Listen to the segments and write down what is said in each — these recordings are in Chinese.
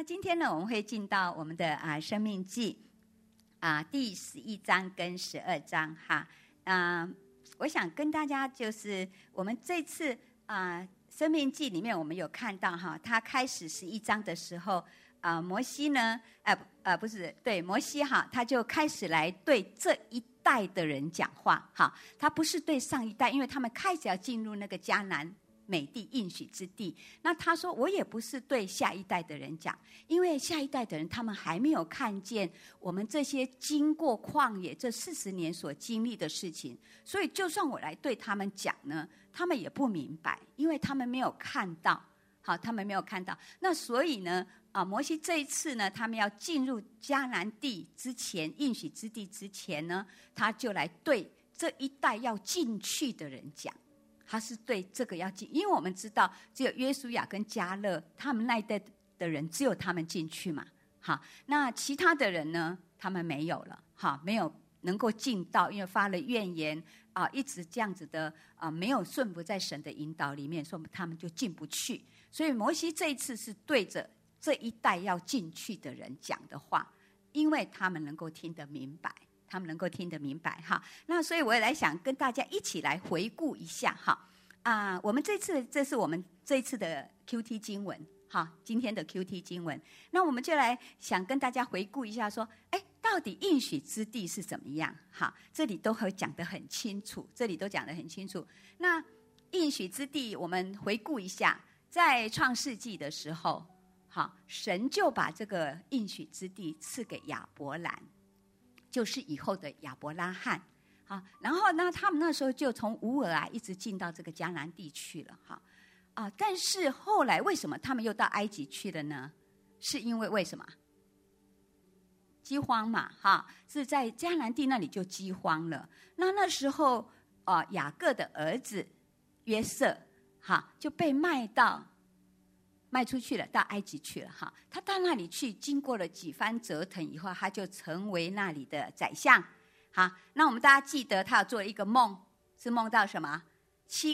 那今天呢，我们会进到我们的生命记第11章跟12章哈。我想跟大家就是我们这次生命记里面我们有看到哈，他开始11章的时候摩西呢不是对摩西哈，他就开始来对这一代的人讲话哈，他不是对上一代，因为他们开始要进入那个迦南美地应许之地。那他说我也不是对下一代的人讲，因为下一代的人他们还没有看见我们这些经过旷野这40年所经历的事情，所以就算我来对他们讲呢，他们也不明白，因为他们没有看到。好，他们没有看到。那所以呢摩西这一次呢，他们要进入迦南地之前，应许之地之前呢，他就来对这一代要进去的人讲。他是对这个要进，因为我们知道只有约书亚跟迦勒他们那一代的人，只有他们进去嘛。好，那其他的人呢，他们没有了，好，没有能够进到，因为发了怨言一直这样子的没有顺服在神的引导里面，所以他们就进不去。所以摩西这一次是对着这一代要进去的人讲的话，因为他们能够听得明白。他们能够听得明白哈，那所以我也来想跟大家一起来回顾一下哈我们这是我们这一次的 QT 经文哈，今天的 QT 经文，那我们就来想跟大家回顾一下说，到底应许之地是怎么样？哈，这里都会讲得很清楚，这里都讲得很清楚。那应许之地，我们回顾一下，在创世纪的时候，好，神就把这个应许之地赐给亚伯兰。就是以后的亚伯拉罕，好，然后呢，他们那时候就从乌尔一直进到这个迦南地去了，哈，但是后来为什么他们又到埃及去了呢？是因为什么？饥荒嘛，哈，是在迦南地那里就饥荒了。那时候雅各的儿子约瑟，哈，就被卖出去了，到埃及去了哈。他到那里去，经过了几番折腾以后，他就成为那里的宰相。好，那我们大家记得他有做一个梦，是梦到什么？7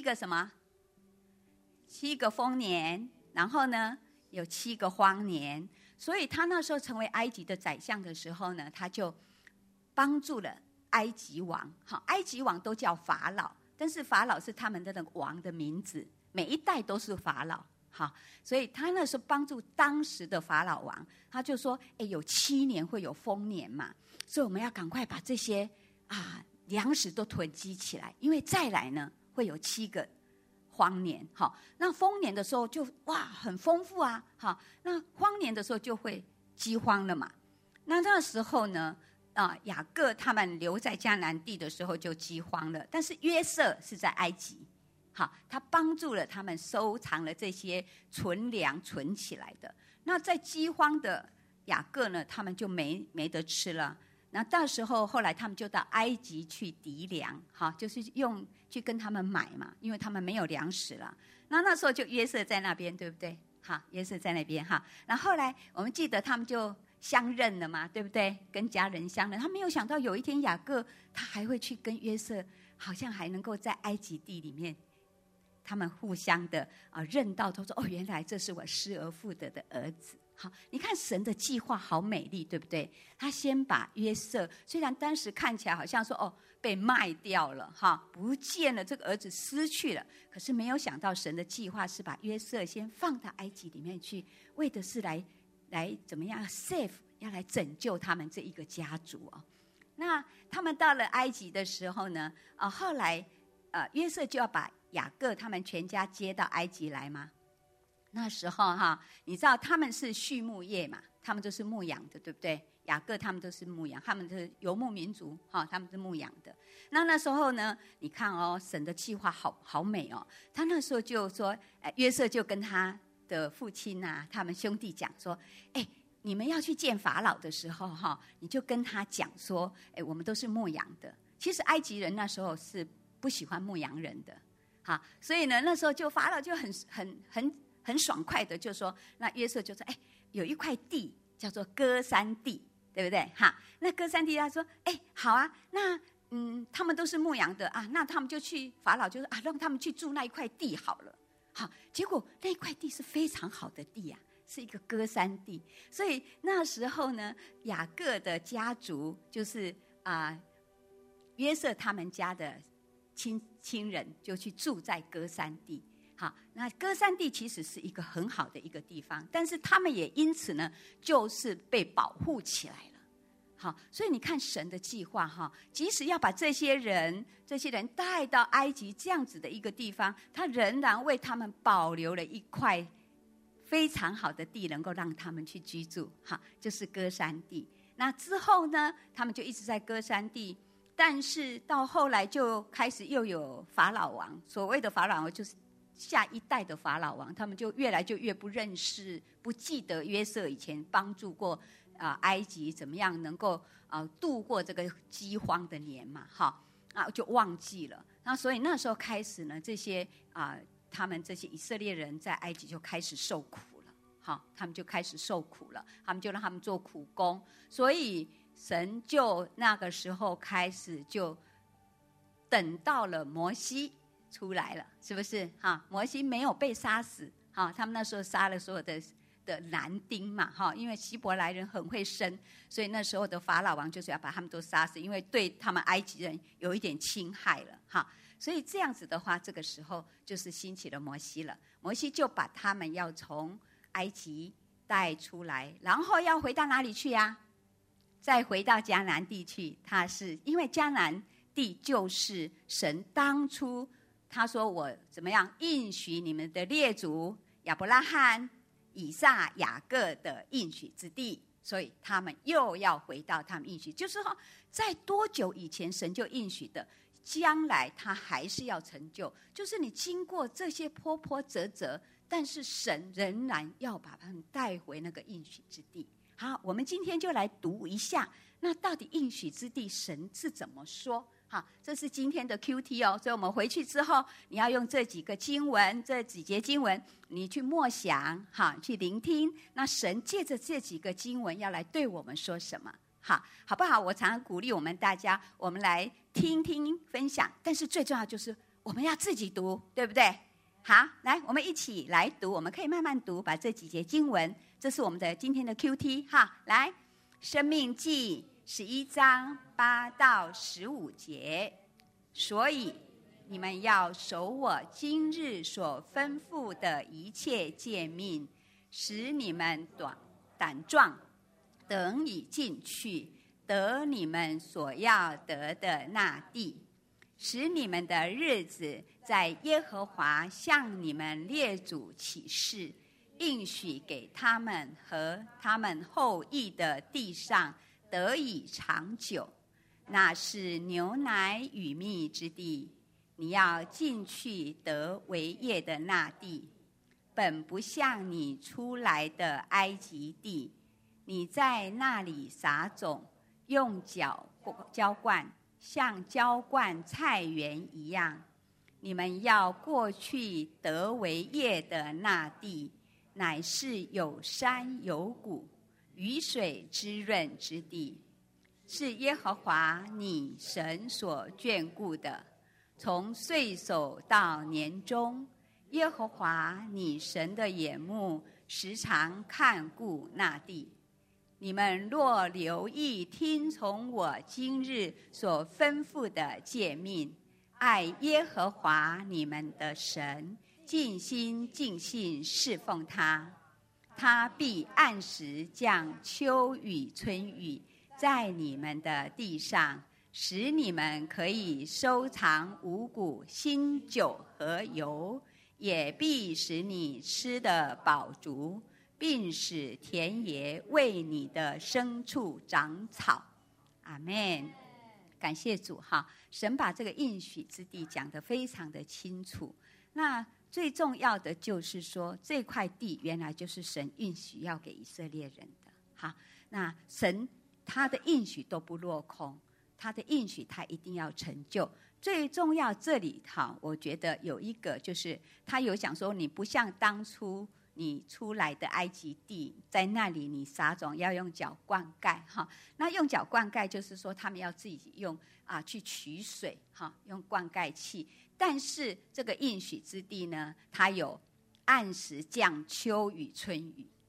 个丰年，然后呢有7个荒年。所以他那时候成为埃及的宰相的时候呢，他就帮助了埃及王。好，埃及王都叫法老，但是法老是他们的那个王的名字，每一代都是法老。好，所以他那时候帮助当时的法老王，他就说有7年会有丰年嘛，所以我们要赶快把这些粮食都囤积起来，因为再来呢会有7个荒年。好，那丰年的时候就很丰富啊，好，那荒年的时候就会饥荒了嘛。那时候呢雅各他们留在迦南地的时候就饥荒了，但是约瑟是在埃及。好，他帮助了他们收藏了这些存粮存起来的。那在饥荒的雅各呢，他们就没得吃了。那到时候后来他们就到埃及去籴粮，好，就是去跟他们买嘛，因为他们没有粮食了。那时候就约瑟在那边，对不对？好，约瑟在那边哈。然后后来我们记得他们就相认了嘛，对不对？跟家人相认。他没有想到有一天雅各他还会去跟约瑟，好像还能够在埃及地里面。他们互相的认到，都说原来这是我失而复得的儿子。好，你看神的计划好美丽，对不对？他先把约瑟，虽然当时看起来好像说被卖掉了哈，不见了，这个儿子失去了，可是没有想到神的计划是把约瑟先放到埃及里面去，为的是来怎么样 save， 要来拯救他们这一个家族那他们到了埃及的时候呢后来约瑟就要把雅各他们全家接到埃及来吗？那时候你知道他们是畜牧业嘛，他们都是牧养的，对不对？雅各他们都是牧养，他们是游牧民族他们是牧养的。那时候呢，你看神的计划好美他那时候就说约瑟就跟他的父亲他们兄弟讲说你们要去见法老的时候你就跟他讲说我们都是牧养的。其实埃及人那时候是不喜欢牧羊人的，好，所以呢，那时候就法老就很爽快的就说，那约瑟就说，有一块地叫做歌珊地，对不对？那歌珊地他说，好啊，那他们都是牧羊的那他们就去，法老就说让他们去住那一块地好了。好，结果那一块地是非常好的地是一个歌山地。所以那时候呢，雅各的家族就是约瑟他们家的亲人就去住在歌山地。好，那歌山地其实是一个很好的一个地方，但是他们也因此呢，就是被保护起来了。好，所以你看神的计划哈，即使要把这些人带到埃及这样子的一个地方，他仍然为他们保留了一块非常好的地，能够让他们去居住。好，就是歌山地。那之后呢，他们就一直在歌山地，但是到后来就开始又有法老王，所谓的法老王就是下一代的法老王，他们就越来越不认识、不记得约瑟以前帮助过埃及怎么样能够度过这个饥荒的年嘛，就忘记了。那所以那时候开始呢，这些他们这些以色列人在埃及就开始受苦了。好，他们就开始受苦了，他们就让他们做苦工，所以神就那个时候开始就等到了摩西出来了，是不是？摩西没有被杀死，他们那时候杀了所有的男丁嘛，因为希伯来人很会生，所以那时候的法老王就是要把他们都杀死，因为对他们埃及人有一点侵害了，所以这样子的话，这个时候就是兴起了摩西了。摩西就把他们要从埃及带出来，然后要回到哪里去呀？再回到迦南地去。他是因为迦南地就是神当初他说我怎么样应许你们的列祖亚伯拉罕、以撒、雅各的应许之地，所以他们又要回到他们应许，就是说在多久以前神就应许的，将来他还是要成就，就是你经过这些波波折折，但是神仍然要把他们带回那个应许之地。好，我们今天就来读一下，那到底应许之地神是怎么说？好，这是今天的 QT 哦，所以我们回去之后，你要用这几个经文，这几节经文，你去默想，去聆听。那神借着这几个经文要来对我们说什么？好不好？我常常鼓励我们大家，我们来听听分享，但是最重要就是我们要自己读，对不对？好，来，我们一起来读，我们可以慢慢读，把这几节经文，这是我们的今天的 QT。来，申命记11章8到15节，所以你们要守我今日所吩咐的一切诫命，使你们胆壮，等以进去，得你们所要得的那地，使你们的日子在耶和华向你们列祖起誓，应许给他们和他们后裔的地上得以长久。那是牛奶与蜜之地，你要进去得为业的那地，本不像你出来的埃及地，你在那里撒种，用脚浇灌，像浇灌菜园一样。你们要过去得为业的那地，乃是有山有谷，雨水滋润之地，是耶和华你神所眷顾的。从岁首到年终，耶和华你神的眼目时常看顾那地。你们若留意听从我今日所吩咐的诫命，爱耶和华你们的神，尽心尽性侍奉他，他必按时降秋雨春雨在你们的地上，使你们可以收藏五谷、新酒和油，也必使你吃得饱足，并使田野为你的牲畜长草。阿们。感谢主哈，神把这个应许之地讲得非常的清楚。那最重要的就是说，这块地原来就是神应许要给以色列人的。好，那神他的应许都不落空，他的应许他一定要成就。最重要这里哈，我觉得有一个就是他有讲说，你不像当初你出来的埃及地，在那里你撒种要用脚灌溉哈。那用脚灌溉就是说他们要自己用去取水哈，用灌溉器。但是这个应许之地呢，它有按时降秋雨春雨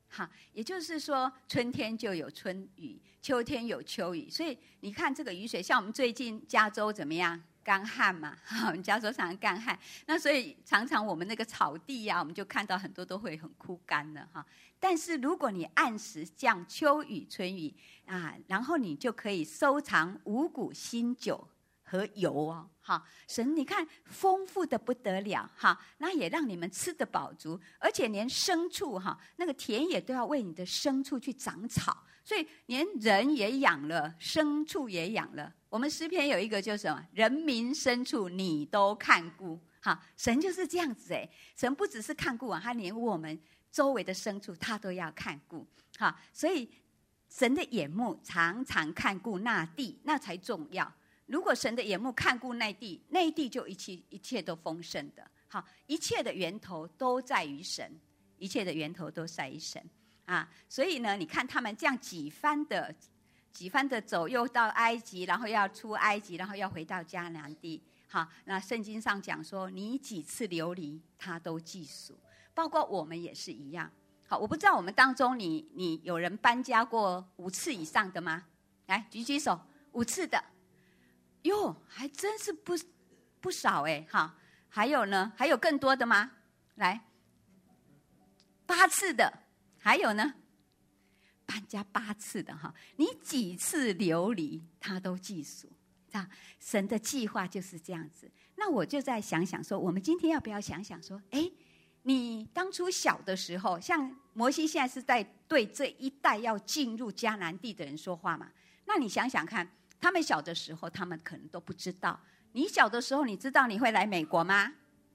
好，也就是说春天就有春雨，秋天有秋雨。所以你看这个雨水，像我们最近加州怎么样？干旱嘛，我们加州常常干旱，那所以常常我们那个草地啊，我们就看到很多都会很枯干了哈。但是如果你按时降秋雨春雨啊，然后你就可以收藏五谷新酒和油哦，哈，神你看丰富的不得了哈，那也让你们吃得饱足，而且连牲畜哈，那个田野都要为你的牲畜去长草，所以连人也养了，牲畜也养了。我们诗篇有一个就是什么？人民牲畜你都看顾，哈，神就是这样子哎，神不只是看顾啊，他连我们周围的牲畜他都要看顾，哈，所以神的眼目常常看顾那地，那才重要。如果神的眼目看顾那地，那地就一切都丰盛的，好，一切的源头都在于神，一切的源头都在于神啊。所以呢，你看他们这样几番的走，又到埃及，然后要出埃及，然后要回到迦南地。好，那圣经上讲说，你几次流离，他都记数，包括我们也是一样。好，我不知道我们当中你有人搬家过5次以上的吗？来举举手，5次的。哟，还真是不少哎，哈！还有呢？还有更多的吗？来，8次的，还有呢？搬家8次的哈，你几次流离，他都记数。啊，神的计划就是这样子。那我就在想想说，我们今天要不要想想说，哎，你当初小的时候，像摩西现在是在对这一代要进入迦南地的人说话嘛？那你想想看。他们小的时候，他们可能都不知道。你小的时候，你知道你会来美国吗？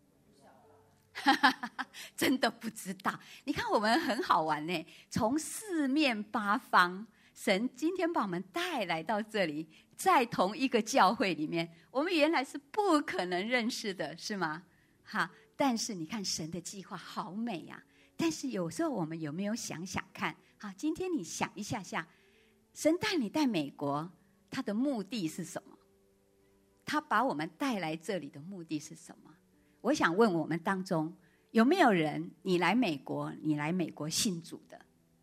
真的不知道。你看我们很好玩呢，从4面8方，神今天把我们带来到这里，在同一个教会里面，我们原来是不可能认识的，是吗？哈，但是你看神的计划好美呀。但是有时候我们有没有想想看？好，今天你想一下，神带你到美国。他的目的是什么？他把我们带来这里的目的是什么？我想问我们当中有没有人，你来美国信主的？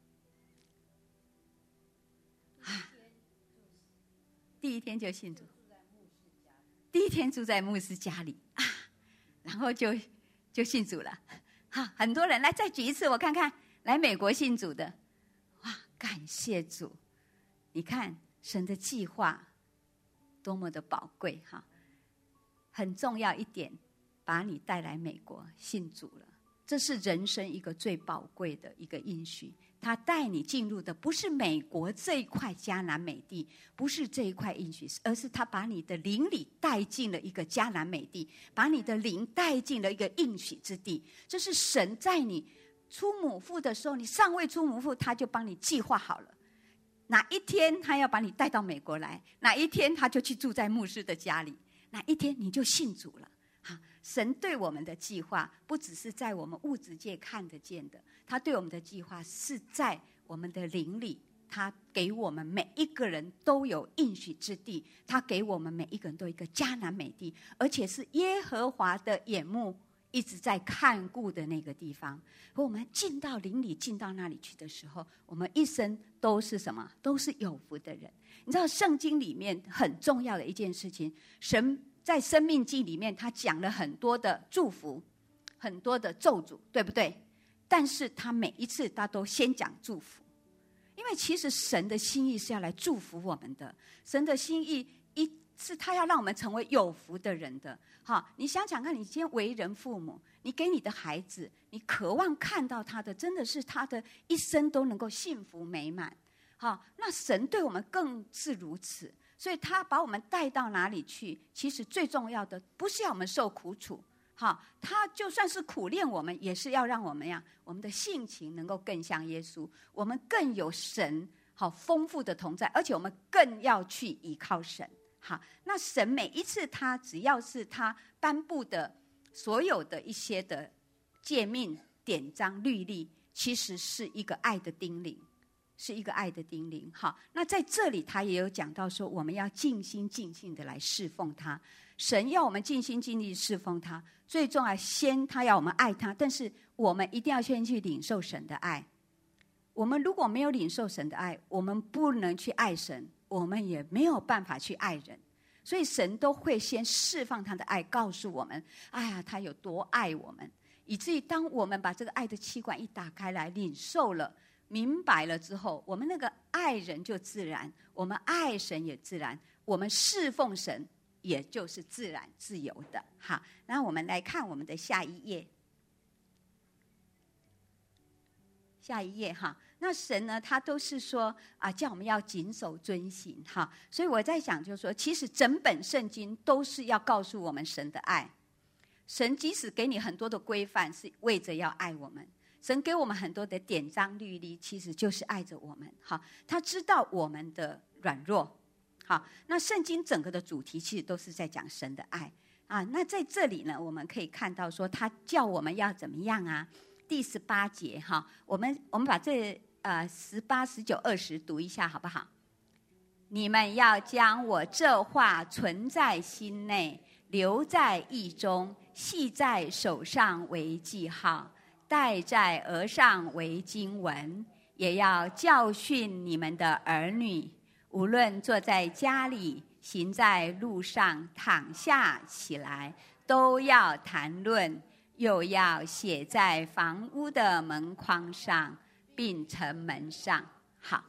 啊，第一天就信主，第一天住在牧师家里啊，然后就信主了。好，很多人来再举一次，我看看来美国信主的，哇，感谢主！你看。神的计划多么的宝贵哈！很重要一点，把你带来美国信主了，这是人生一个最宝贵的一个应许。他带你进入的不是美国这一块迦南美地，不是这一块应许，而是他把你的灵里带进了一个迦南美地，把你的灵带进了一个应许之地。这是神在你出母腹的时候，你尚未出母腹，他就帮你计划好了。哪一天他要把你带到美国来，哪一天他就去住在牧师的家里，哪一天你就信主了。神对我们的计划不只是在我们物质界看得见的，他对我们的计划是在我们的灵里，他给我们每一个人都有应许之地，他给我们每一个人都有一个迦南美地，而且是耶和华的眼目一直在看顾的那个地方。和我们进到灵里，进到那里去的时候，我们一生都是什么？都是有福的人。你知道圣经里面很重要的一件事情，神在生命记里面他讲了很多的祝福，很多的咒诅，对不对？但是他每一次他都先讲祝福，因为其实神的心意是要来祝福我们的。神的心意是他要让我们成为有福的人的。好，你想想看，你今天为人父母，你给你的孩子，你渴望看到他的真的是他的一生都能够幸福美满。好，那神对我们更是如此，所以他把我们带到哪里去，其实最重要的不是要我们受苦楚，好，他就算是苦练我们，也是要让我们我们的性情能够更像耶稣，我们更有神好丰富的同在，而且我们更要去依靠神。好，那神每一次他只要是他颁布的所有的一些的诫命、典章、律例，其实是一个爱的叮咛，是一个爱的叮咛。好，那在这里他也有讲到说，我们要尽心尽性的来侍奉他。神要我们尽心尽力侍奉他，最重要他要我们爱他，但是我们一定要先去领受神的爱。 我们如果没有领受神的爱，我们不能去爱神，我们也没有办法去爱人。所以神都会先释放他的爱，告诉我们，哎呀，他有多爱我们，以至于当我们把这个爱的气管一打开来，领受了、明白了之后，我们那个爱人就自然，我们爱神也自然，我们侍奉神也就是自然自由的。好，那我们来看我们的下一页。下一页哈，那神呢，他都是说叫我们要谨守遵行哈，所以我在想，就是说，其实整本圣经都是要告诉我们神的爱。神即使给你很多的规范，是为着要爱我们；神给我们很多的典章律例，其实就是爱着我们。哈，他知道我们的软弱。好，那圣经整个的主题其实都是在讲神的爱啊。那在这里呢，我们可以看到说，他叫我们要怎么样啊？第18节哈，我们把这18、19、20读一下好不好？你们要将我这话存在心内，留在意中，系在手上为记号，戴在额上为经文，也要教训你们的儿女，无论坐在家里，行在路上，躺下起来，都要谈论，又要写在房屋的门框上，并城门上。好，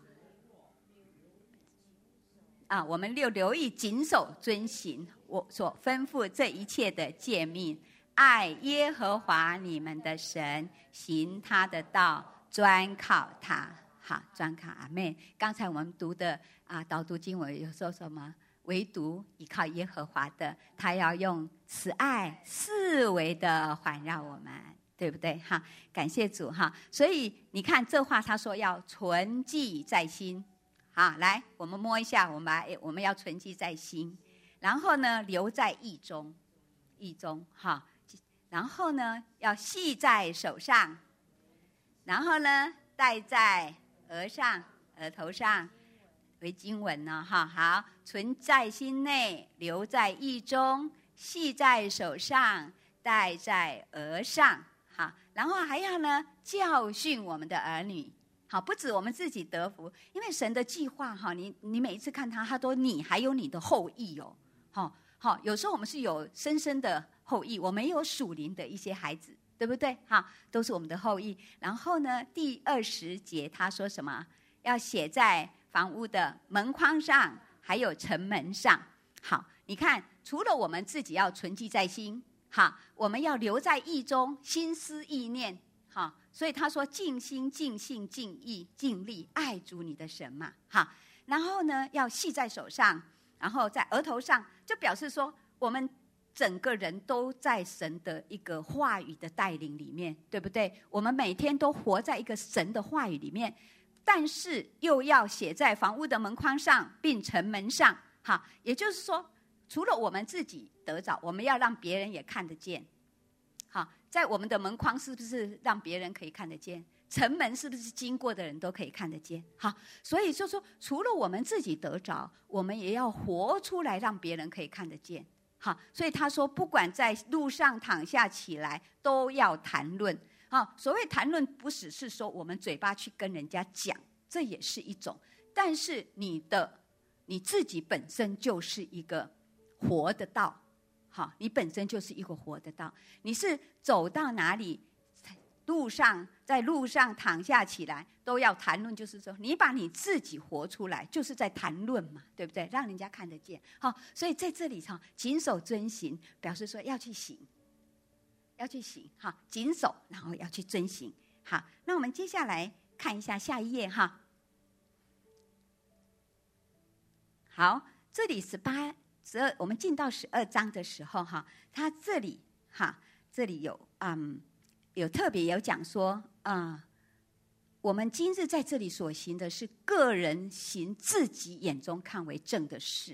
我们留意谨守遵行我所吩咐这一切的诫命，爱耶和华你们的神，行他的道，专靠他。好，专靠阿们。刚才我们读的导读经文有说什么？唯独依靠耶和华的，他要用慈爱四围的环绕我们，对不对？哈，感谢主哈。所以你看这话，他说要存记在心。好，来，我们摸一下，我们要存记在心，然后呢，留在意中，哈，然后呢，要系在手上，然后呢，戴在额头上。为经文呢，哈，好，存在心内，留在意中，系在手上，戴在额上，好，然后还要呢教训我们的儿女，好，不止我们自己得福，因为神的计划哈，你每一次看他都你还有你的后裔哦，好，有时候我们是有生生的后裔，我们有属灵的一些孩子，对不对？哈，都是我们的后裔。然后呢，第20节他说什么？要写在房屋的门框上，还有城门上。好，你看，除了我们自己要存记在心，好，我们要留在意中，心思意念，好，所以他说尽心、尽性、尽意、尽力爱主你的神嘛，好，然后呢，要系在手上，然后在额头上，就表示说我们整个人都在神的一个话语的带领里面，对不对？我们每天都活在一个神的话语里面。但是又要写在房屋的门框上，并城门上。好，也就是说，除了我们自己得着，我们要让别人也看得见。好，在我们的门框是不是让别人可以看得见？城门是不是经过的人都可以看得见？好，所以就说，除了我们自己得着，我们也要活出来，让别人可以看得见。好，所以他说，不管在路上躺下起来，都要谈论。所谓谈论，不只是说我们嘴巴去跟人家讲，这也是一种。但是你自己本身就是一个活的道，好，你本身就是一个活的道。你是走到哪里，在路上躺下起来，都要谈论，就是说你把你自己活出来，就是在谈论嘛，对不对？让人家看得见。好，所以在这里谨守遵行，表示说要去行。好，谨守，然后要去遵行。好，那我们接下来看一下下一页哈。好，这里18、12，我们进到12章的时候哈，他这里有特别有讲说我们今日在这里所行的是个人行自己眼中看为正的事，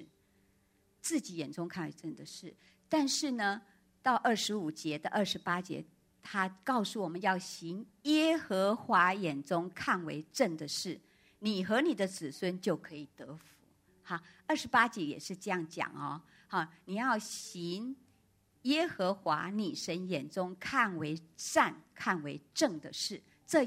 但是呢，到25节到28节，他告诉我们要行耶和华眼中看为正的事，你和你的子孙就可以得福。好，28节也是这样讲哦。好，你要行耶和华你神眼中看为善、看为正的事，这样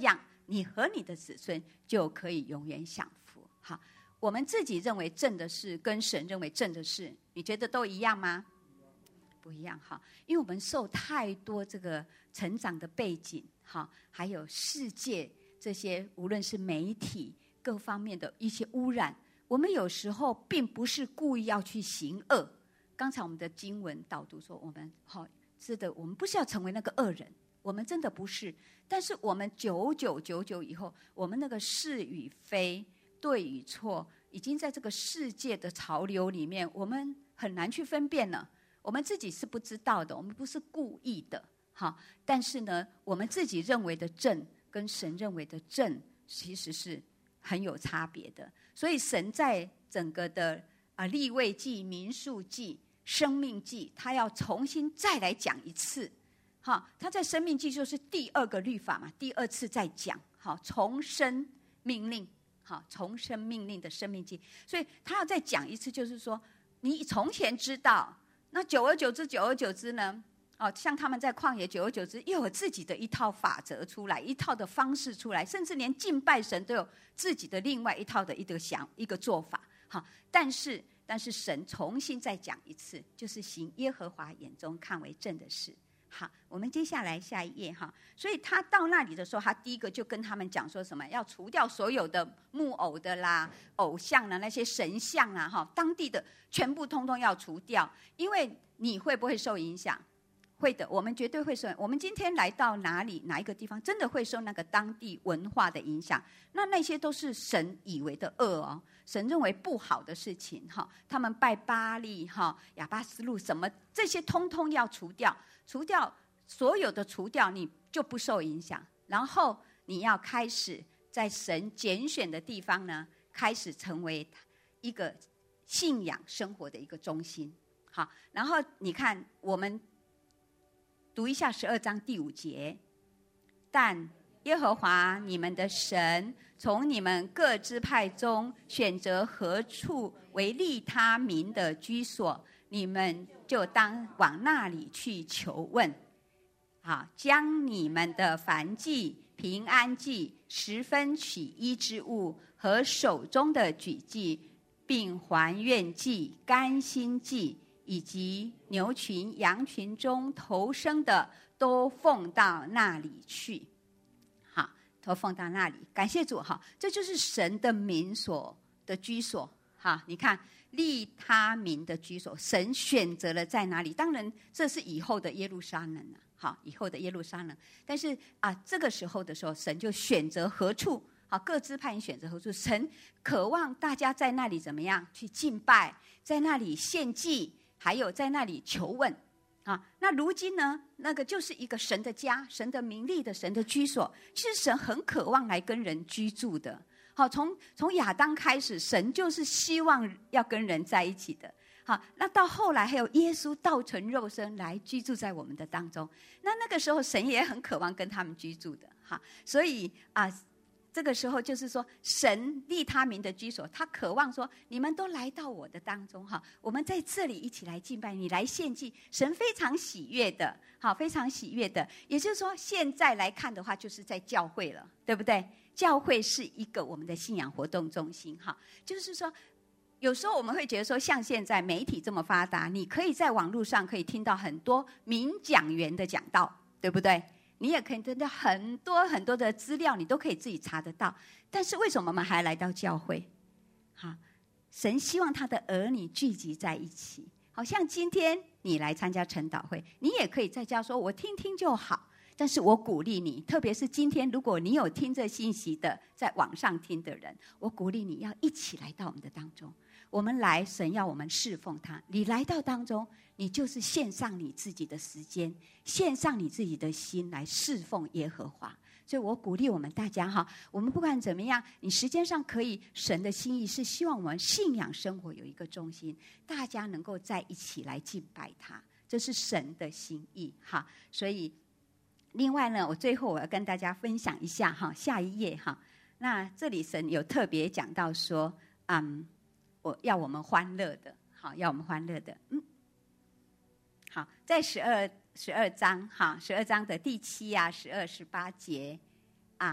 你和你的子孙就可以永远享福。好，我们自己认为正的事，跟神认为正的事，你觉得都一样吗？不一样哈，因为我们受太多这个成长的背景，哈，还有世界这些无论是媒体各方面的一些污染，我们有时候并不是故意要去行恶。刚才我们的经文导读说，我们是的，我们不是要成为那个恶人，我们真的不是。但是我们久以后，我们那个是与非、对与错，已经在这个世界的潮流里面，我们很难去分辨了。我们自己是不知道的，我们不是故意的，但是呢，我们自己认为的正跟神认为的正，其实是很有差别的。所以神在整个的利未记、民数记、生命记，他要重新再来讲一次。他在生命记就是第2个律法嘛，第2次再讲，重申命令，重申命令的生命记，所以他要再讲一次，就是说你从前知道。那久而久之呢，像他们在旷野，久而久之又有自己的一套法则出来，一套的方式出来，甚至连敬拜神都有自己的另外一套的一个做法。但是神重新再讲一次，就是行耶和华眼中看为正的事。好，我们接下来下一页哈。所以他到那里的时候，他第一个就跟他们讲说什么？要除掉所有的木偶的啦、偶像啦、那些神像啦，当地的全部通通要除掉。因为你会不会受影响？会的，我们绝对会受。我们今天来到哪一个地方，真的会受那个当地文化的影响。那些都是神以为的恶哦，神认为不好的事情哈。他们拜巴力哈、亚巴斯路什么这些，通通要除掉。除掉所有的除掉，你就不受影响。然后你要开始在神拣选的地方呢，开始成为一个信仰生活的一个中心。好，然后你看，我们读一下12章第5节。但耶和华你们的神从你们各支派中选择何处为利他民的居所，你们就当往那里去求问。好，将你们的燔祭、平安祭、10分取一之物和手中的举祭，并还愿祭、甘心祭，以及牛群、羊群中头生的，都奉到那里去。好，都奉到那里。感谢主哈，这就是神的民所的居所。好，你看。利他民的居所，神选择了在哪里？当然，这是以后的耶路撒冷了。好，以后的耶路撒冷。但是这个时候的时候，神就选择何处？好，各支派选择何处？神渴望大家在那里怎么样去敬拜，在那里献祭，还有在那里求问。那如今呢？那个就是一个神的家，神的名利的神的居所。其实神很渴望来跟人居住的。好，从亚当开始，神就是希望要跟人在一起的。好，那到后来还有耶稣道成肉身来居住在我们的当中。那个时候，神也很渴望跟他们居住的。哈，所以这个时候就是说，神利他民的居所，他渴望说，你们都来到我的当中哈，我们在这里一起来敬拜，你来献祭，神非常喜悦的。好，非常喜悦的。也就是说，现在来看的话，就是在教会了，对不对？教会是一个我们的信仰活动中心，哈，就是说，有时候我们会觉得说，像现在媒体这么发达，你可以在网络上可以听到很多名讲员的讲道，对不对？你也可以听到很多很多的资料，你都可以自己查得到。但是为什么我们还来到教会？好，神希望他的儿女聚集在一起。好像今天你来参加晨祷会，你也可以在家说，我听听就好。但是我鼓励你，特别是今天如果你有听这信息的，在网上听的人，我鼓励你要一起来到我们的当中。我们来，神要我们侍奉他。你来到当中，你就是献上你自己的时间，献上你自己的心来侍奉耶和华。所以我鼓励我们大家哈，我们不管怎么样，你时间上可以，神的心意是希望我们信仰生活有一个中心，大家能够在一起来敬拜他，这是神的心意哈。所以另外呢，我最后我要跟大家分享一下哈，下一页哈。那这里神有特别讲到说，我要我们欢乐的，好，要我们欢乐的，好，在12章哈，12章的第7啊、12、18节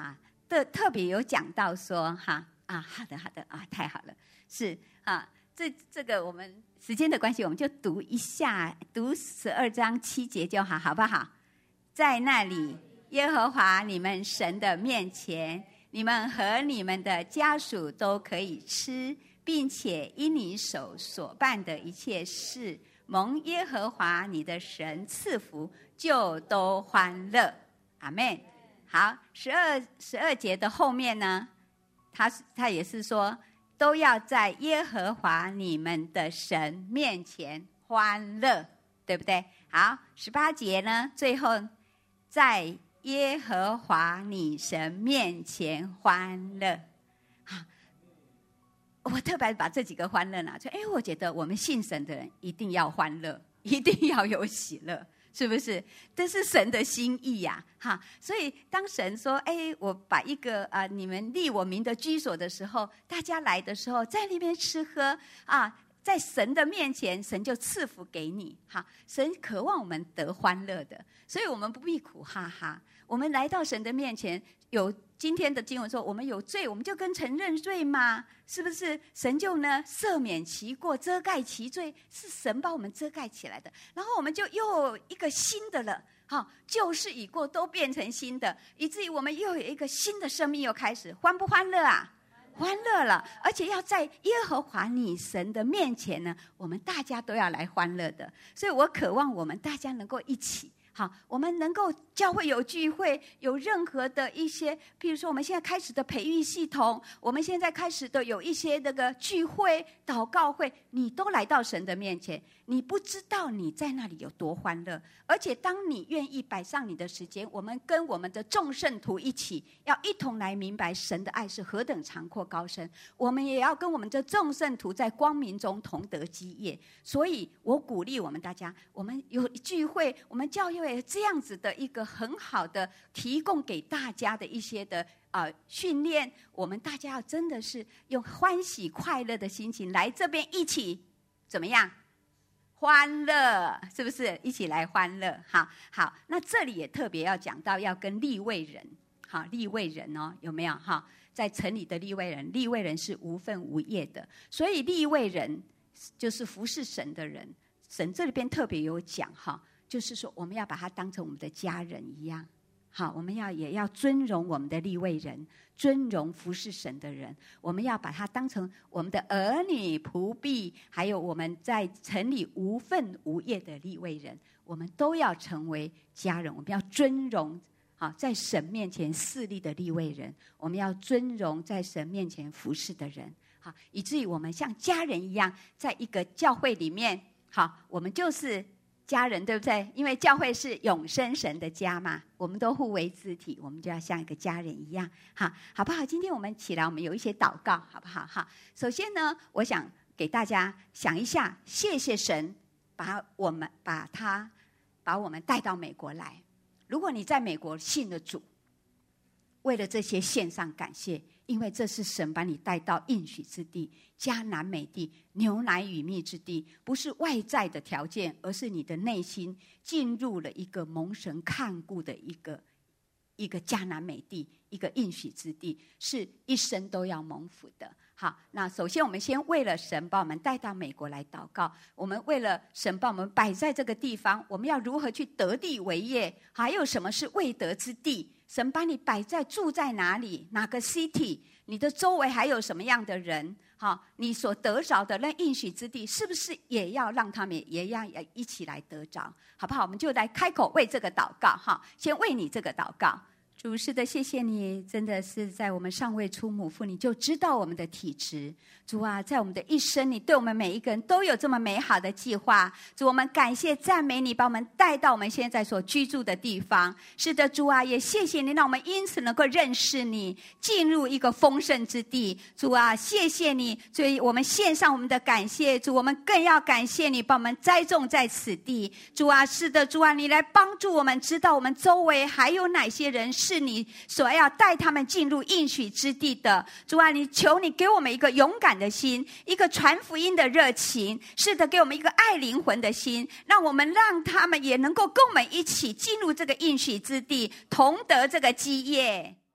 的特别有讲到说哈好的太好了，是这个我们时间的关系，我们就读一下，读12章7节就好，好不好？在那里，耶和华你们神的面前，你们和你们的家属都可以吃，并且因你手所办的一切事，蒙耶和华你的神赐福，就都欢乐。阿们。好，12节的后面呢，他也是说，都要在耶和华你们的神面前欢乐，对不对？好，18节呢，最后在耶和华你神面前欢乐。我特别把这几个欢乐拿出来，我觉得我们信神的人一定要欢乐，一定要有喜乐，是不是？这是神的心意呀，所以当神说，我把一个你们立我名的居所的时候，大家来的时候，在那边吃喝在神的面前，神就赐福给你。神渴望我们得欢乐的，所以我们不必苦哈哈。我们来到神的面前，有今天的经文说，我们有罪，我们就跟承认罪嘛，是不是？神就呢赦免其过，遮盖其罪，是神把我们遮盖起来的。然后我们就又有一个新的了，旧事已过，都变成新的，以至于我们又有一个新的生命又开始，欢不欢乐啊？欢乐了，而且要在耶和华你神的面前呢，我们大家都要来欢乐的。所以我渴望我们大家能够一起，我们能够教会有聚会，有任何的一些，譬如说我们现在开始的培育系统，我们现在开始的有一些那个聚会、祷告会，你都来到神的面前，你不知道你在那里有多欢乐。而且当你愿意摆上你的时间，我们跟我们的众圣徒一起，要一同来明白神的爱是何等长阔高深，我们也要跟我们的众圣徒在光明中同得基业。所以我鼓励我们大家，我们有聚会，我们教会这样子的一个很好的提供给大家的一些的训练，我们大家要真的是用欢喜快乐的心情来这边一起怎么样欢乐，是不是？一起来欢乐。好，那这里也特别要讲到要跟利未人，利未人有没有？在城里的利未人，利未人是无分无业的，所以利未人就是服侍神的人。神这里边特别有讲就是说我们要把他当成我们的家人一样。我们也要尊荣我们的利未人，尊荣服侍神的人，我们要把他当成我们的儿女仆婢，还有我们在城里无分无业的利未人，我们都要成为家人。我们要尊荣在神面前侍立的利未人，我们要尊荣在神面前服侍的人，以至于我们像家人一样，在一个教会里面，我们就是家人，对不对？因为教会是永生神的家嘛，我们都互为肢体，我们就要像一个家人一样，好不好？今天我们起来，我们有一些祷告，好不好？首先呢，我想给大家想一下，谢谢神把我们带到美国来。如果你在美国信了主，为了这些献上感谢，因为这是神把你带到应许之地，迦南美地，牛奶与蜜之地，不是外在的条件，而是你的内心进入了一个蒙神看顾的一个迦南美地，一个应许之地，是一生都要蒙福的。好，那首先我们先为了神把我们带到美国来祷告，我们为了神把我们摆在这个地方，我们要如何去得地为业，还有什么是未得之地，神把你摆在住在哪里，哪个 city， 你的周围还有什么样的人，你所得着的那应许之地，是不是也要让他们也要一起来得着，好不好？我们就来开口为这个祷告，先为你这个祷告。主，是的，谢谢你，真的是在我们尚未出母腹，你就知道我们的体质。主啊，在我们的一生，你对我们每一个人都有这么美好的计划。主，我们感谢赞美你，把我们带到我们现在所居住的地方。是的，主啊，也谢谢你，让我们因此能够认识你，进入一个丰盛之地。主啊，谢谢你，所以我们献上我们的感谢。主，我们更要感谢你，把我们栽种在此地。主啊，是的，主啊，你来帮助我们，知道我们周围还有哪些人是你所要带他们进入应许之地的。主啊，你求你给我们一个勇敢的心，一个传福音的热情，是的，给我们一个爱灵魂的心，让他们也能够跟我们一起进入这个应许之地，同得这个基业。